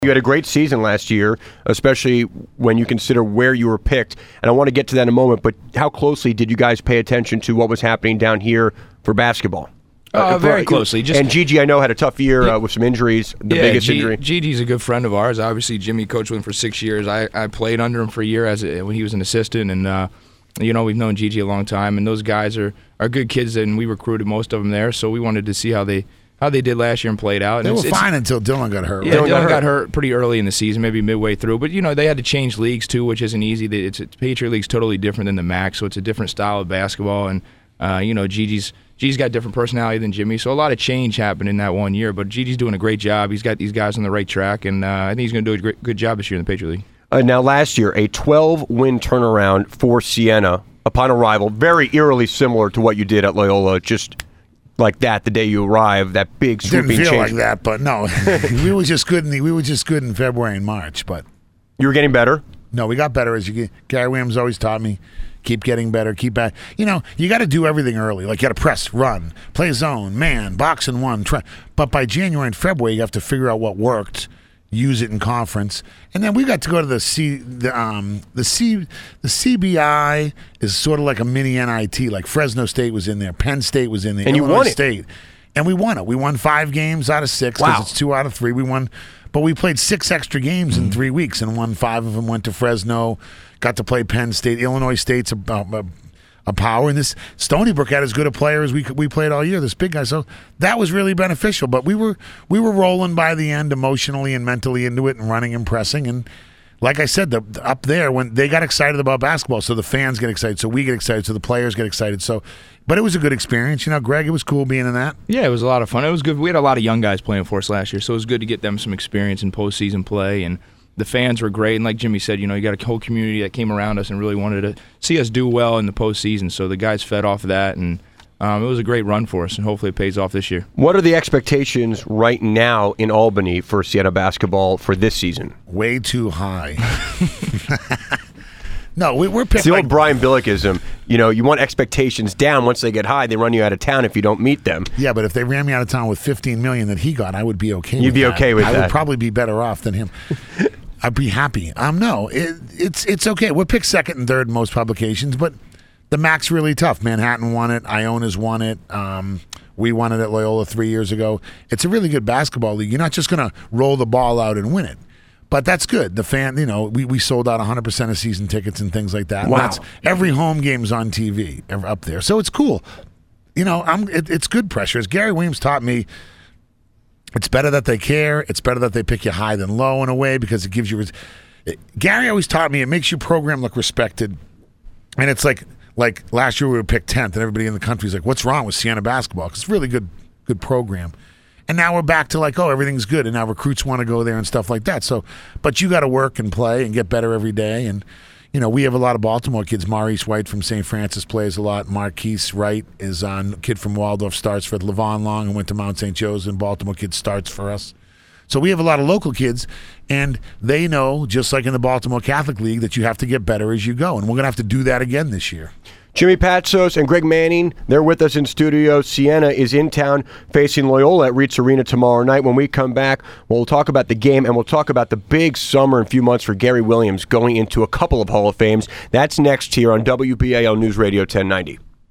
You had a great season last year, especially when you consider where you were picked. And I want to get to that in a moment, but how closely did you guys pay attention to what was happening down here for basketball? Very closely. And Gigi, I know, had a tough year with some injuries, the biggest injury. Gigi's a good friend of ours. Obviously, Jimmy coached with him for 6 years. I played under him for a year when he was an assistant, and we've known Gigi a long time. And those guys are good kids, and we recruited most of them there, so we wanted to see how they did last year and played out. They were fine until Dylan got hurt. Yeah, Dylan got hurt pretty early in the season, maybe midway through. But, they had to change leagues, too, which isn't easy. Patriot League's totally different than the MAC, so it's a different style of basketball. And, Gigi's got a different personality than Jimmy, so a lot of change happened in that 1 year. But Gigi's doing a great job. He's got these guys on the right track, and I think he's going to do a good job this year in the Patriot League. Now, last year, a 12-win turnaround for Siena upon arrival, very eerily similar to what you did at Loyola, just like that the day you arrived, that big swooping change. Didn't feel like that, but no. we were just good in February and March, but you were getting better? No, we got better as you get. Gary Williams always taught me, keep getting better, keep back. You got to do everything early. Like you got to press, run, play zone, man, box and one, try. But by January and February, you have to figure out what worked, use it in conference, and then we got to go to the CBI is sort of like a mini NIT. Like Fresno State was in there, Penn State was in there, and Illinois you won State, and we won it. We won 5 games out of 6 because it's 2 out of 3. We won, but we played 6 extra games in 3 weeks and won 5 of them. Went to Fresno, got to play Penn State. Illinois State's a power, and this Stony Brook had as good a player as we played all year, this big guy. So that was really beneficial. But we were rolling by the end emotionally and mentally into it and running and pressing. And like I said, up there, when they got excited about basketball, so the fans get excited, so we get excited, so the players get excited. So, but it was a good experience. Greg, it was cool being in that. Yeah, it was a lot of fun. It was good. We had a lot of young guys playing for us last year, so it was good to get them some experience in postseason play. And the fans were great, and like Jimmy said, you got a whole community that came around us and really wanted to see us do well in the postseason. So the guys fed off of that, and it was a great run for us, and hopefully it pays off this year. What are the expectations right now in Albany for Siena basketball for this season? Way too high. No, we're picking. It's the old Brian Billickism. You want expectations down. Once they get high, they run you out of town if you don't meet them. Yeah, but if they ran me out of town with $15 million that he got, I would be okay. You'd be okay with that. I would probably be better off than him. I'd be happy. No, it's okay. We're picked second and third in most publications, but the MAC's really tough. Manhattan won it. Iona's won it. We won it at Loyola 3 years ago. It's a really good basketball league. You're not just going to roll the ball out and win it. But that's good. The fan, we sold out 100% of season tickets and things like that. Wow. Every home game's on TV up there. So it's cool. It's good pressure. As Gary Williams taught me, it's better that they care. It's better that they pick you high than low in a way because it gives you. Gary always taught me it makes your program look respected. And it's like last year we were picked 10th and everybody in the country is like, what's wrong with Siena basketball? Because it's a really good program. And now we're back to everything's good, and now recruits want to go there and stuff like that. So, but you got to work and play and get better every day. And we have a lot of Baltimore kids. Maurice White from St. Francis plays a lot. Marquise Wright is on. Kid from Waldorf starts for Levon Long and went to Mount St. Joe's, and Baltimore kid starts for us. So we have a lot of local kids, and they know, just like in the Baltimore Catholic League, that you have to get better as you go. And we're going to have to do that again this year. Jimmy Patsos and Greg Manning, they're with us in studio. Siena is in town facing Loyola at Reitz Arena tomorrow night. When we come back, we'll talk about the game, and we'll talk about the big summer and few months for Gary Williams going into a couple of Hall of Fames. That's next here on WBAL News Radio 1090.